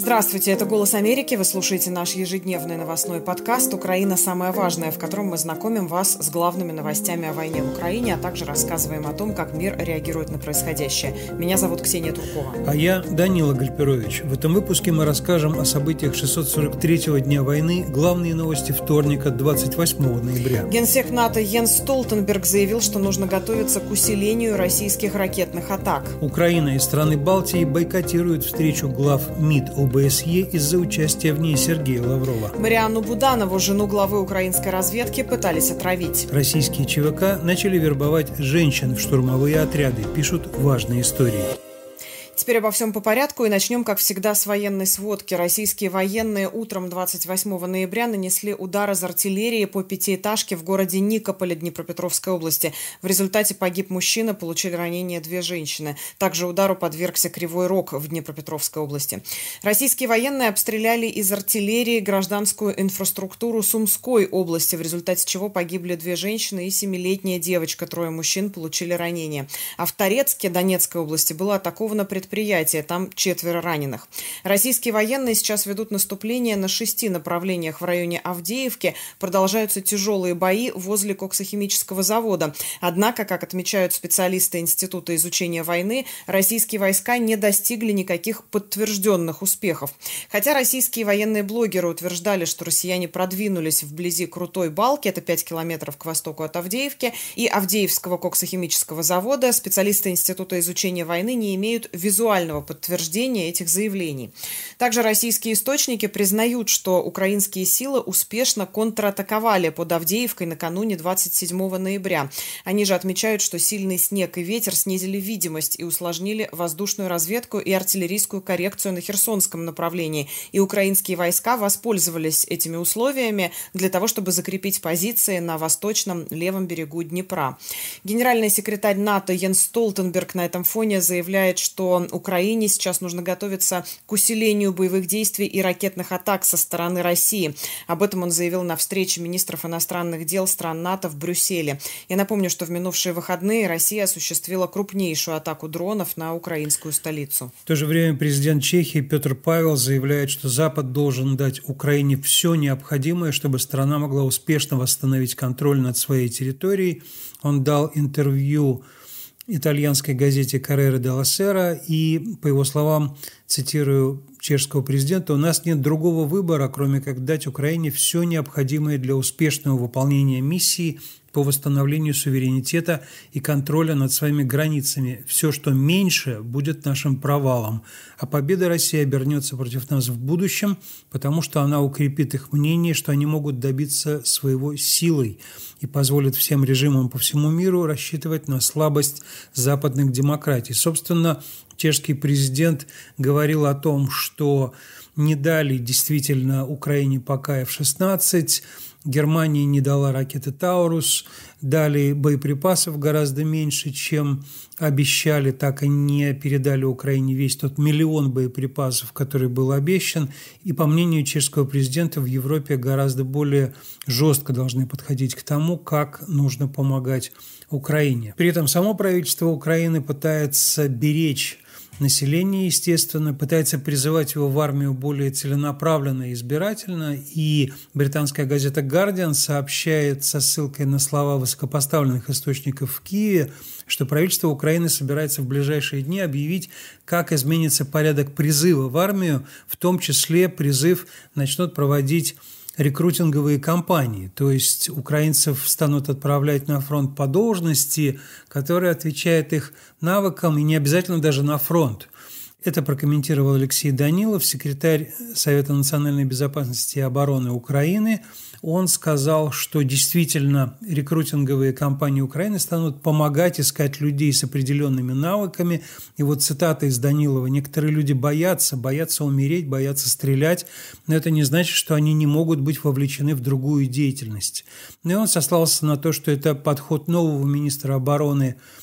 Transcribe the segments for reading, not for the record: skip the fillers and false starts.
Здравствуйте, это «Голос Америки». Вы слушаете наш ежедневный новостной подкаст «Украина. Самое важное», в котором мы знакомим вас с главными новостями о войне в Украине, а также рассказываем о том, как мир реагирует на происходящее. Меня зовут Ксения Туркова. А я Данила Гальперович. В этом выпуске мы расскажем о событиях 643-го дня войны, главные новости вторника, 28 ноября. Генсек НАТО Йенс Столтенберг заявил, что нужно готовиться к усилению российских ракетных атак. Украина и страны Балтии бойкотируют встречу глав МИД ОБСЕ из-за участия в ней Сергея Лаврова. Марианну Буданову, жену главы украинской разведки, пытались отравить. Российские ЧВК начали вербовать женщин в штурмовые отряды, пишут важные истории. Теперь обо всем по порядку и начнем, как всегда, с военной сводки. Российские военные утром 28 ноября нанесли удар из артиллерии по пятиэтажке в городе Никополе Днепропетровской области. В результате погиб мужчина, получили ранения две женщины. Также удару подвергся Кривой Рог в Днепропетровской области. Российские военные обстреляли из артиллерии гражданскую инфраструктуру Сумской области, в результате чего погибли две женщины и 7-летняя девочка. Трое мужчин получили ранения. А в Торецке Донецкой области было атаковано предприятие, там 4 раненых. Российские военные сейчас ведут наступление на 6 направлениях в районе Авдеевки. Продолжаются тяжелые бои возле коксохимического завода. Однако, как отмечают специалисты Института изучения войны, российские войска не достигли никаких подтвержденных успехов. Хотя российские военные блогеры утверждали, что россияне продвинулись вблизи Крутой Балки, это 5 километров к востоку от Авдеевки, и Авдеевского коксохимического завода, специалисты Института изучения войны не имеют визуального подтверждения этих заявлений. Также российские источники признают, что украинские силы успешно контратаковали под Авдеевкой накануне 27 ноября. Они же отмечают, что сильный снег и ветер снизили видимость и усложнили воздушную разведку и артиллерийскую коррекцию на Херсонском направлении. И украинские войска воспользовались этими условиями для того, чтобы закрепить позиции на восточном левом берегу Днепра. Генеральный секретарь НАТО Йенс Столтенберг на этом фоне заявляет, что Украине сейчас нужно готовиться к усилению боевых действий и ракетных атак со стороны России. Об этом он заявил на встрече министров иностранных дел стран НАТО в Брюсселе. Я напомню, что в минувшие выходные Россия осуществила крупнейшую атаку дронов на украинскую столицу. В то же время президент Чехии Петр Павел заявляет, что Запад должен дать Украине все необходимое, чтобы страна могла успешно восстановить контроль над своей территорией. Он дал интервью итальянской газете «Коррера делла Сера» и, по его словам, цитирую чешского президента, «У нас нет другого выбора, кроме как дать Украине все необходимое для успешного выполнения миссии по восстановлению суверенитета и контроля над своими границами. Все, что меньше, будет нашим провалом. А победа России обернется против нас в будущем, потому что она укрепит их мнение, что они могут добиться своего силой и позволит всем режимам по всему миру рассчитывать на слабость западных демократий». Собственно, чешский президент говорил о том, что не дали действительно Украине пока F-16, Германия не дала ракеты «Таурус», дали боеприпасов гораздо меньше, чем обещали, так и не передали Украине весь тот миллион боеприпасов, который был обещан. И, по мнению чешского президента, в Европе гораздо более жестко должны подходить к тому, как нужно помогать Украине. При этом само правительство Украины пытается беречь население, естественно, пытается призывать его в армию более целенаправленно и избирательно. И британская газета «Гардиан» сообщает со ссылкой на слова высокопоставленных источников в Киеве, что правительство Украины собирается в ближайшие дни объявить, как изменится порядок призыва в армию, в том числе призыв начнут проводить рекрутинговые кампании, то есть украинцев станут отправлять на фронт по должности, которая отвечает их навыкам, и не обязательно даже на фронт. Это прокомментировал Алексей Данилов, секретарь Совета национальной безопасности и обороны Украины. Он сказал, что действительно рекрутинговые кампании Украины станут помогать искать людей с определенными навыками. И вот цитата из Данилова: «Некоторые люди боятся умереть, боятся стрелять, но это не значит, что они не могут быть вовлечены в другую деятельность». И он сослался на то, что это подход нового министра обороны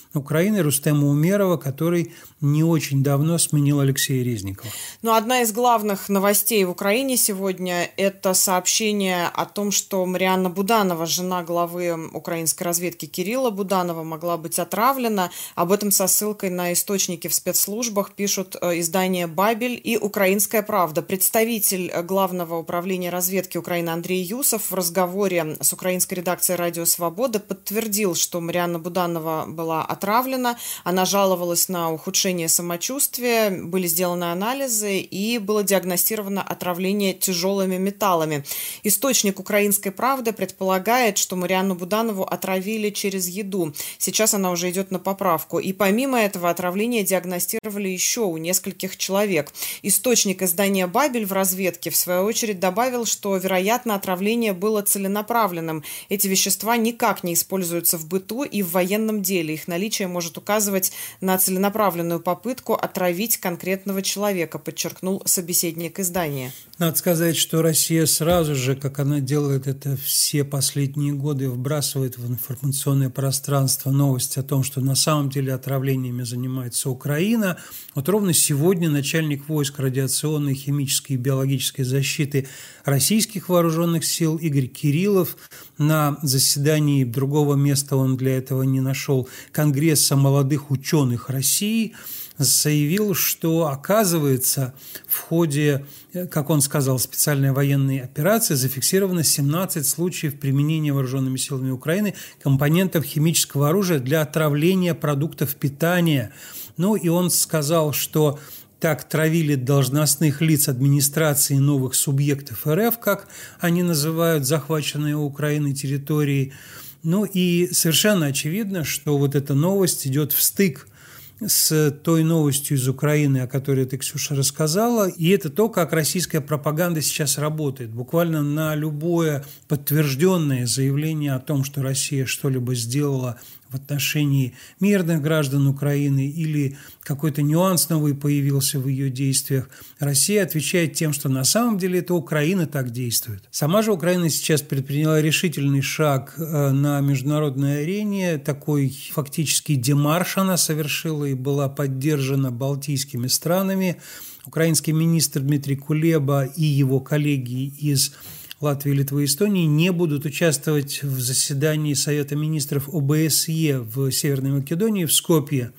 Украины Рустема Умерова, который не очень давно сменил Алексея Резникова. Но одна из главных новостей в Украине сегодня – это сообщение о том, что Марианна Буданова, жена главы украинской разведки Кирилла Буданова, могла быть отравлена. Об этом со ссылкой на источники в спецслужбах пишут издания «Бабель» и «Украинская правда». Представитель Главного управления разведки Украины Андрей Юсов в разговоре с украинской редакцией «Радио Свобода» подтвердил, что Марианна Буданова была отравлена. Она жаловалась на ухудшение самочувствия, были сделаны анализы и было диагностировано отравление тяжелыми металлами. Источник «Украинской правды» предполагает, что Марианну Буданову отравили через еду. Сейчас она уже идет на поправку. И помимо этого отравление диагностировали еще у нескольких человек. Источник издания «Бабель» в разведке, в свою очередь, добавил, что, вероятно, отравление было целенаправленным. Эти вещества никак не используются в быту и в военном деле. Их наличие может указывать на целенаправленную попытку отравить конкретного человека, подчеркнул собеседник издания. Надо сказать, что Россия сразу же, как она делает это все последние годы, вбрасывает в информационное пространство новость о том, что на самом деле отравлениями занимается Украина. Вот ровно сегодня начальник войск радиационной, химической и биологической защиты российских вооруженных сил Игорь Кириллов на заседании, другого места он для этого не нашел, Конгресса молодых ученых России, заявил, что, оказывается, в ходе, как он сказал, специальной военной операции зафиксировано 17 случаев применения вооруженными силами Украины компонентов химического оружия для отравления продуктов питания. Ну и он сказал, что так травили должностных лиц администрации новых субъектов РФ, как они называют захваченные у Украины территории. Ну и совершенно очевидно, что вот эта новость идет в стык с той новостью из Украины, о которой ты, Ксюша, рассказала. И это то, как российская пропаганда сейчас работает. Буквально на любое подтвержденное заявление о том, что Россия что-либо сделала в отношении мирных граждан Украины или какой-то нюанс новый появился в ее действиях, Россия отвечает тем, что на самом деле это Украина так действует. Сама же Украина сейчас предприняла решительный шаг на международной арене, такой фактически демарш она совершила и была поддержана балтийскими странами. Украинский министр Дмитрий Кулеба и его коллеги из Латвии, Литвы и Эстонии не будут участвовать в заседании Совета министров ОБСЕ в Северной Македонии, в Скопье.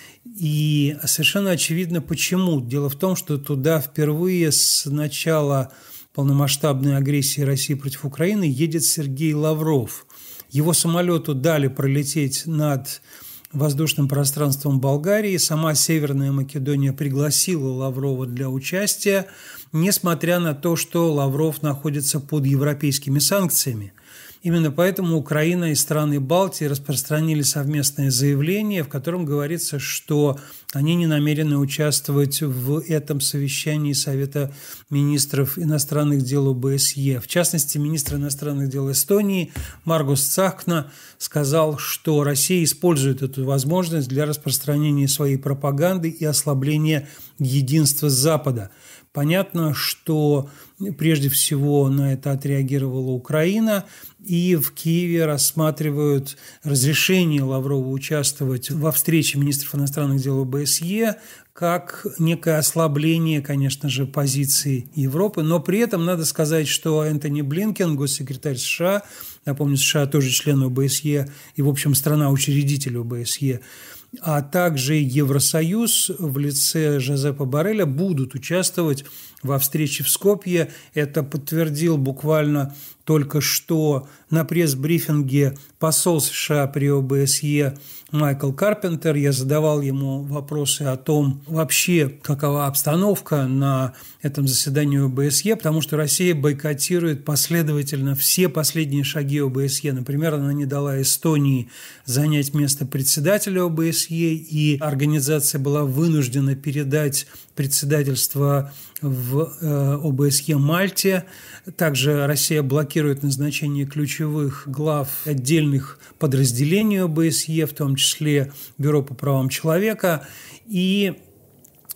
И совершенно очевидно, почему. Дело в том, что туда впервые с начала полномасштабной агрессии России против Украины едет Сергей Лавров. Его самолету дали пролететь над воздушным пространством Болгарии. Сама Северная Македония пригласила Лаврова для участия, несмотря на то, что Лавров находится под европейскими санкциями. Именно поэтому Украина и страны Балтии распространили совместное заявление, в котором говорится, что они не намерены участвовать в этом совещании Совета министров иностранных дел ОБСЕ. В частности, министр иностранных дел Эстонии Маргус Цахкна сказал, что Россия использует эту возможность для распространения своей пропаганды и ослабления единства Запада. Понятно, что прежде всего на это отреагировала Украина, и в Киеве рассматривают разрешение Лаврова участвовать во встрече министров иностранных дел ОБСЕ как некое ослабление, конечно же, позиции Европы. Но при этом надо сказать, что Энтони Блинкен, госсекретарь США, напомню, США тоже член ОБСЕ и, в общем, страна-учредитель ОБСЕ, а также Евросоюз в лице Жозепа Борреля будут участвовать во встрече в Скопье. Это подтвердил буквально только что на пресс-брифинге посол США при ОБСЕ Майкл Карпентер. Я задавал ему вопросы о том, вообще какова обстановка на этом заседании ОБСЕ, потому что Россия бойкотирует последовательно все последние шаги ОБСЕ. Например, она не дала Эстонии занять место председателя ОБСЕ, и организация была вынуждена передать председательство в ОБСЕ Мальте. Также Россия блокирует назначение ключевых глав отдельных подразделений ОБСЕ, в том числе Бюро по правам человека. И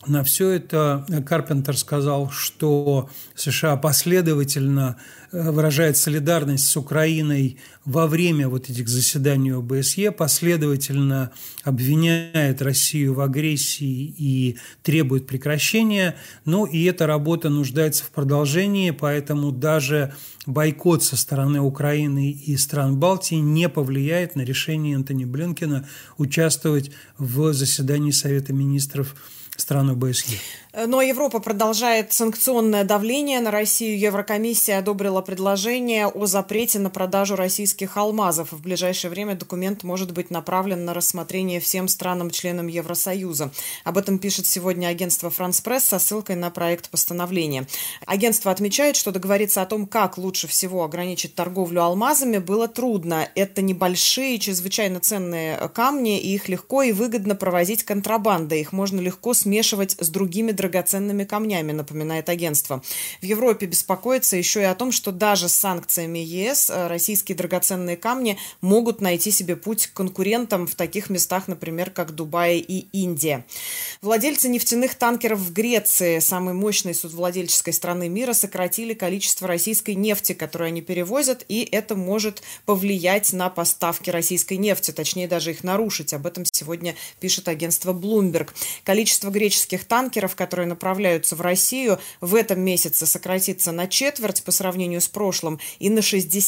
На все это Карпентер сказал, что США последовательно выражает солидарность с Украиной во время вот этих заседаний ОБСЕ, последовательно обвиняет Россию в агрессии и требует прекращения. Ну и эта работа нуждается в продолжении, поэтому даже бойкот со стороны Украины и стран Балтии не повлияет на решение Энтони Блинкена участвовать в заседании Совета министров стран ОБСЕ. Но Европа продолжает санкционное давление на Россию. Еврокомиссия одобрила предложение о запрете на продажу российских алмазов. В ближайшее время документ может быть направлен на рассмотрение всем странам-членам Евросоюза. Об этом пишет сегодня агентство «Франс Пресс» со ссылкой на проект постановления. Агентство отмечает, что договориться о том, как лучше всего ограничить торговлю алмазами, было трудно. Это небольшие, чрезвычайно ценные камни, и их легко и выгодно провозить контрабандой. Их можно легко смешивать с другими драгоценными камнями, напоминает агентство. В Европе беспокоится еще и о том, что даже с санкциями ЕС российские драгоценные камни могут найти себе путь к конкурентам в таких местах, например, как Дубай и Индия. Владельцы нефтяных танкеров в Греции, самой мощной судовладельческой страны мира, сократили количество российской нефти, которую они перевозят, и это может повлиять на поставки российской нефти, точнее даже их нарушить. Об этом сегодня пишет агентство Bloomberg. Количество греческих танкеров, которые направляются в Россию, в этом месяце сократится на четверть по сравнению с прошлым и на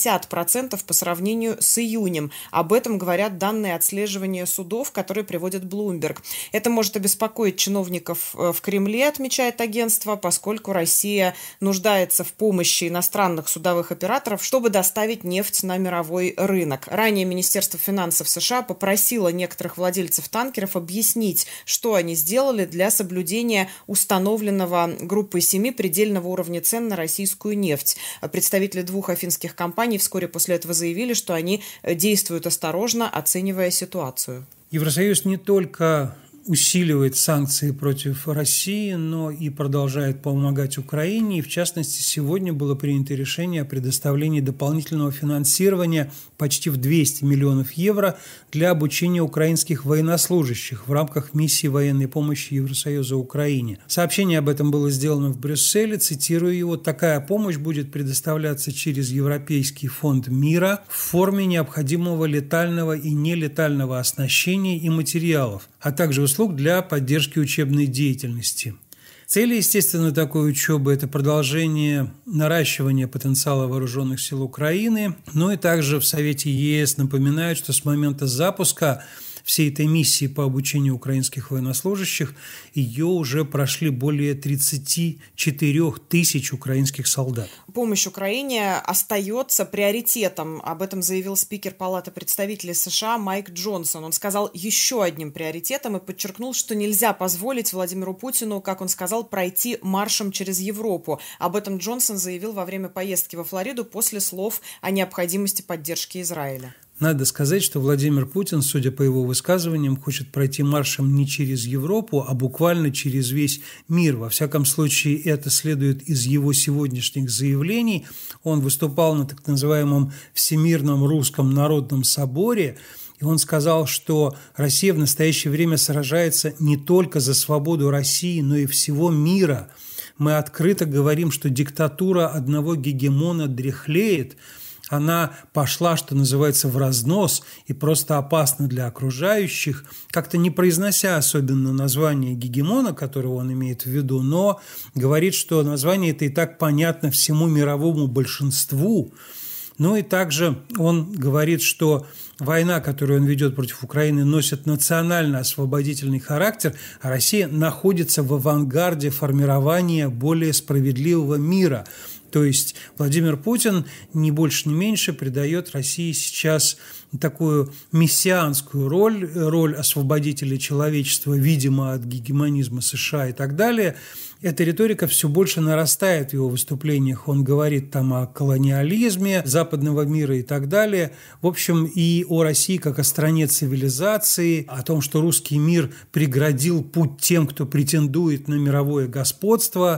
60% по сравнению с июнем. Об этом говорят данные отслеживания судов, которые приводит Bloomberg. Это может обеспокоить чиновников в Кремле, отмечает агентство, поскольку Россия нуждается в помощи иностранных судовых операторов, чтобы доставить нефть на мировой рынок. Ранее Министерство финансов США попросило некоторых владельцев танкеров объяснить, что они сделали для соблюдения установленного группой 7 предельного уровня цен на российскую нефть. Представители двух афинских компаний вскоре после этого заявили, что они действуют осторожно, оценивая ситуацию. Евросоюз не только усиливает санкции против России, но и продолжает помогать Украине. И, в частности, сегодня было принято решение о предоставлении дополнительного финансирования почти в 200 миллионов евро для обучения украинских военнослужащих в рамках миссии военной помощи Евросоюза Украине. Сообщение об этом было сделано в Брюсселе. Цитирую его: «Такая помощь будет предоставляться через Европейский фонд мира в форме необходимого летального и нелетального оснащения и материалов, а также услуг для поддержки учебной деятельности». Цель, естественно, такой учебы – это продолжение наращивания потенциала вооруженных сил Украины, но и также в Совете ЕС напоминают, что с момента запуска всей этой миссии по обучению украинских военнослужащих ее уже прошли более 34 тысяч украинских солдат. Помощь Украине остается приоритетом. Об этом заявил спикер Палаты представителей США Майк Джонсон. Он сказал еще одним приоритетом и подчеркнул, что нельзя позволить Владимиру Путину, как он сказал, пройти маршем через Европу. Об этом Джонсон заявил во время поездки во Флориду после слов о необходимости поддержки Израиля. Надо сказать, что Владимир Путин, судя по его высказываниям, хочет пройти маршем не через Европу, а буквально через весь мир. Во всяком случае, это следует из его сегодняшних заявлений. Он выступал на так называемом Всемирном русском народном соборе, и он сказал, что Россия в настоящее время сражается не только за свободу России, но и всего мира. Мы открыто говорим, что диктатура одного гегемона дряхлеет. Она пошла, что называется, в разнос и просто опасна для окружающих, как-то не произнося особенно название гегемона, которого он имеет в виду, но говорит, что название это и так понятно всему мировому большинству. Ну и также он говорит, что война, которую он ведет против Украины, носит национально-освободительный характер, а Россия находится в авангарде формирования более справедливого мира. То есть Владимир Путин ни больше, ни меньше придает России сейчас такую мессианскую роль освободителя человечества, видимо, от гегемонизма США и так далее. Эта риторика все больше нарастает в его выступлениях. Он говорит там о колониализме западного мира и так далее. В общем, и о России как о стране цивилизации, о том, что русский мир преградил путь тем, кто претендует на мировое господство.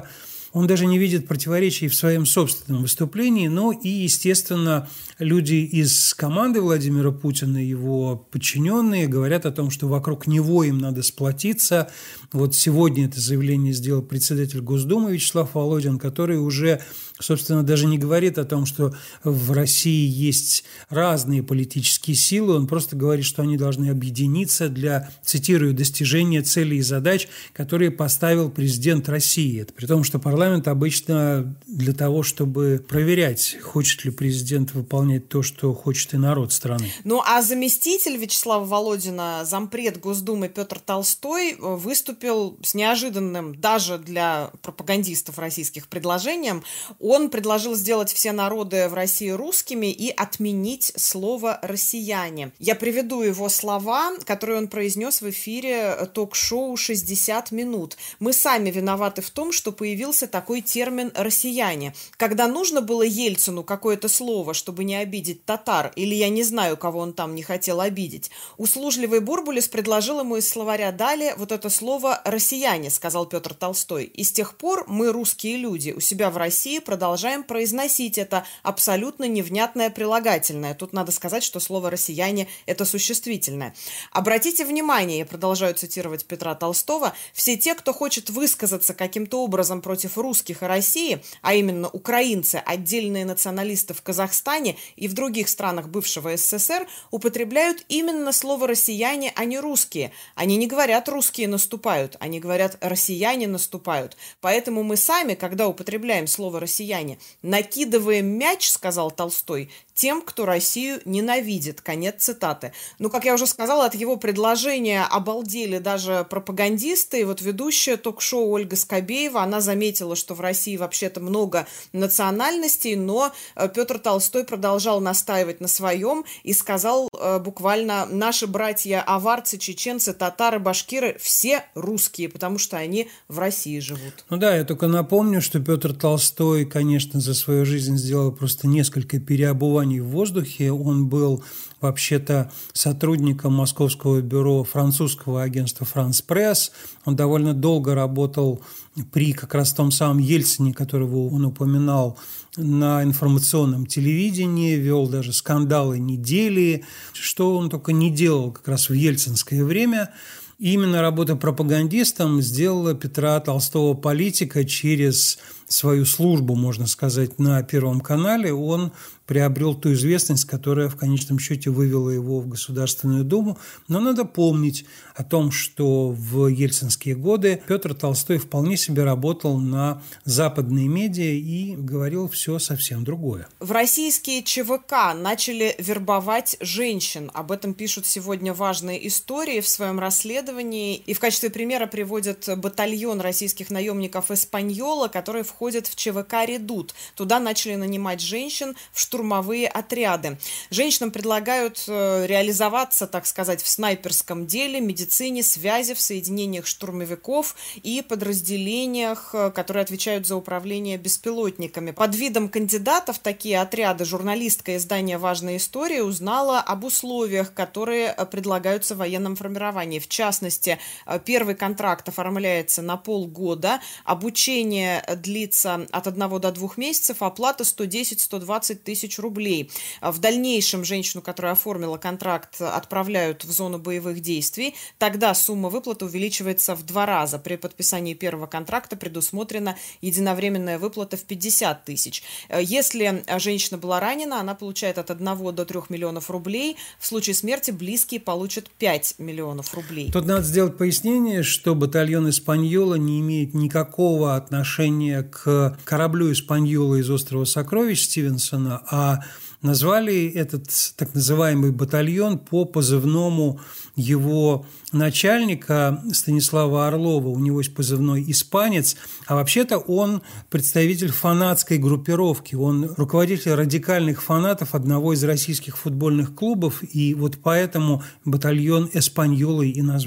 Он даже не видит противоречий в своем собственном выступлении, но и, естественно, люди из команды Владимира Путина, его подчиненные, говорят о том, что вокруг него им надо сплотиться. Вот сегодня это заявление сделал председатель Госдумы Вячеслав Володин, который уже, собственно, даже не говорит о том, что в России есть разные политические силы, он просто говорит, что они должны объединиться для, цитирую, достижения целей и задач, которые поставил президент России. Это при том, что парламент обычно для того, чтобы проверять, хочет ли президент выполнять то, что хочет и народ страны. Ну, а заместитель Вячеслава Володина, зампред Госдумы Петр Толстой, выступил с неожиданным даже для пропагандистов российских предложением. Он предложил сделать все народы в России русскими и отменить слово «россияне». Я приведу его слова, которые он произнес в эфире ток-шоу «60 минут». «Мы сами виноваты в том, что появился такой термин «россияне». Когда нужно было Ельцину какое-то слово, чтобы не обидеть татар, или я не знаю, кого он там не хотел обидеть, услужливый Бурбулис предложил ему из словаря «Далее» вот это слово «россияне», сказал Петр Толстой. И с тех пор мы, русские люди, у себя в России продолжаем произносить это абсолютно невнятное прилагательное. Тут надо сказать, что слово «россияне» – это существительное. Обратите внимание, я продолжаю цитировать Петра Толстого, все те, кто хочет высказаться каким-то образом против русских и России, а именно украинцы, отдельные националисты в Казахстане и в других странах бывшего СССР, употребляют именно слово «россияне», а не «русские». Они не говорят «русские наступают», они говорят «россияне наступают». Поэтому мы сами, когда употребляем слово «россияне», накидываем мяч, сказал Толстой, тем, кто Россию ненавидит. Конец цитаты. Ну, как я уже сказала, от его предложения обалдели даже пропагандисты. И вот ведущая ток-шоу Ольга Скобеева, она заметила, что в России вообще-то много национальностей, но Петр Толстой продолжал настаивать на своем и сказал буквально: наши братья аварцы, чеченцы, татары, башкиры все русские, потому что они в России живут. Ну да, я только напомню, что Петр Толстой, конечно, за свою жизнь сделал просто несколько переобуваний в воздухе. Он был вообще-то сотрудником московского бюро французского агентства «Франс Пресс». Он довольно долго работал при как раз том самом Ельцине, которого он упоминал, на информационном телевидении, вел даже скандалы недели, что он только не делал как раз в ельцинское время. И именно работа пропагандистом сделала Петра Толстого политика. Через свою службу, можно сказать, на Первом канале он приобрел ту известность, которая в конечном счете вывела его в Государственную Думу. Но надо помнить о том, что в ельцинские годы Петр Толстой вполне себе работал на западные медиа и говорил все совсем другое. В российские ЧВК начали вербовать женщин. Об этом пишут сегодня важные истории в своем расследовании. И в качестве примера приводят батальон российских наемников «Эспаньола», который входит в ЧВК «Редут». Туда начали нанимать женщин в штурмовые отряды. Женщинам предлагают реализоваться, так сказать, в снайперском деле, медицине, связи, в соединениях штурмовиков и подразделениях, которые отвечают за управление беспилотниками. Под видом кандидатов такие отряды журналистка издания «Важная история» узнала об условиях, которые предлагаются в военном формировании. В частности, первый контракт оформляется на полгода, обучение длится от 1 до 2 месяцев, оплата 110-120 тысяч рублей. В дальнейшем женщину, которая оформила контракт, отправляют в зону боевых действий. Тогда сумма выплаты увеличивается в 2 раза. При подписании первого контракта предусмотрена единовременная выплата в 50 тысяч. Если женщина была ранена, она получает от 1 до 3 миллионов рублей. В случае смерти близкие получат 5 миллионов рублей. Тут надо сделать пояснение, что батальон «Эспаньола» не имеет никакого отношения к кораблю «Эспаньола» из «Острова Сокровищ» Стивенсона, а назвали этот так называемый батальон по позывному его начальника Станислава Орлова. У него есть позывной «Испанец», а вообще-то он представитель фанатской группировки. Он руководитель радикальных фанатов одного из российских футбольных клубов, и вот поэтому батальон «Эспаньолой» и назвали.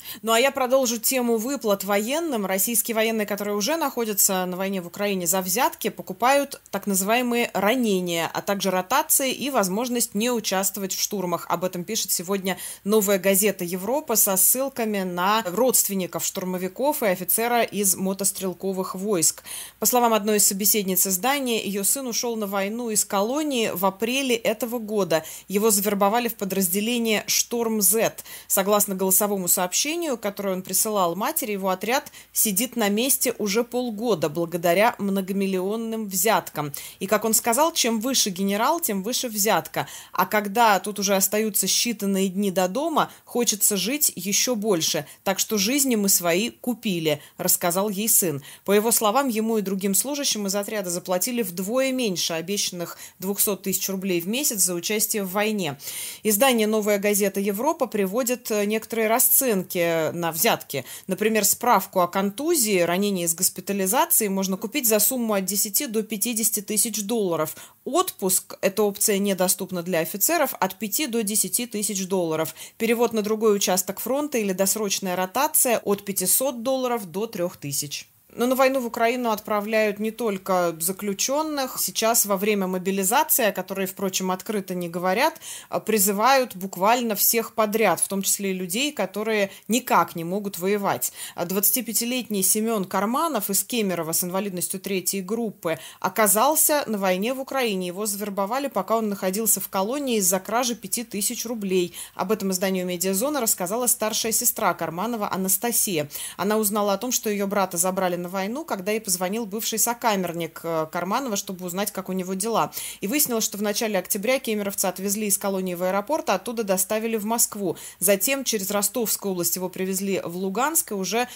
Ну а я продолжу тему выплат военным. Российские военные, которые уже находятся на войне в Украине, за взятки покупают так называемые ранения, а также ротации и возможность не участвовать в штурмах. Об этом пишет сегодня «Новая газета Европа» со ссылками на родственников штурмовиков и офицера из мотострелковых войск. По словам одной из собеседниц издания, ее сын ушел на войну из колонии в апреле этого года. Его завербовали в подразделение «Шторм-З». Согласно голосовому сообщению, которое он присылал матери, его отряд сидит на месте уже полгода благодаря многомиллионным взяткам. И, как он сказал, чем выше генерал, тем выше взятка. А когда тут уже остаются считанные дни до дома, хочется жить еще больше. Так что жизни мы свои купили, рассказал ей сын. По его словам, ему и другим служащим из отряда заплатили вдвое меньше обещанных 200 тысяч рублей в месяц за участие в войне. Издание «Новая газета Европа» приводит некоторые расценки на взятки. Например, справку о контузии, ранении с госпитализацией можно купить за сумму от 10 до 50 тысяч долларов. Отпуск, эта опция недоступна для офицеров, от 5 до 10 тысяч долларов. Перевод на другой участок фронта или досрочная ротация от 500 долларов до 3000. Но на войну в Украину отправляют не только заключенных. Сейчас во время мобилизации, о которой, впрочем, открыто не говорят, призывают буквально всех подряд, в том числе и людей, которые никак не могут воевать. 25-летний Семен Карманов из Кемерово с инвалидностью 3-й группы оказался на войне в Украине. Его завербовали, пока он находился в колонии из-за кражи 5000 рублей. Об этом изданию «Медиазона» рассказала старшая сестра Карманова Анастасия. Она узнала о том, что ее брата забрали на войну, когда ей позвонил бывший сокамерник Карманова, чтобы узнать, как у него дела. И выяснилось, что в начале октября кемеровца отвезли из колонии в аэропорт, а оттуда доставили в Москву. Затем через Ростовскую область его привезли в Луганск, и уже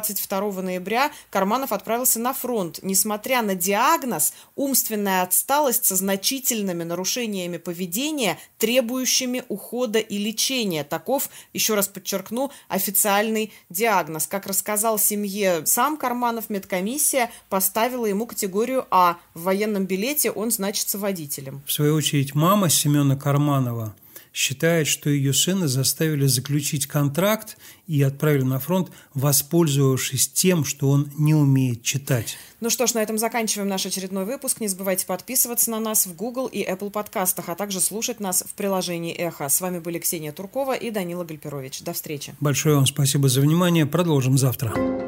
22 ноября Карманов отправился на фронт. Несмотря на диагноз, умственная отсталость со значительными нарушениями поведения, требующими ухода и лечения. Таков, еще раз подчеркну, официальный диагноз. Как рассказал семье сам Карманов, медкомиссия поставила ему категорию А. В военном билете он значится водителем. В свою очередь, мама Семена Карманова считает, что ее сына заставили заключить контракт и отправили на фронт, воспользовавшись тем, что он не умеет читать. Ну что ж, на этом заканчиваем наш очередной выпуск. Не забывайте подписываться на нас в Google и Apple подкастах, а также слушать нас в приложении «Эхо». С вами были Ксения Туркова и Данила Гальперович. До встречи. Большое вам спасибо за внимание. Продолжим завтра.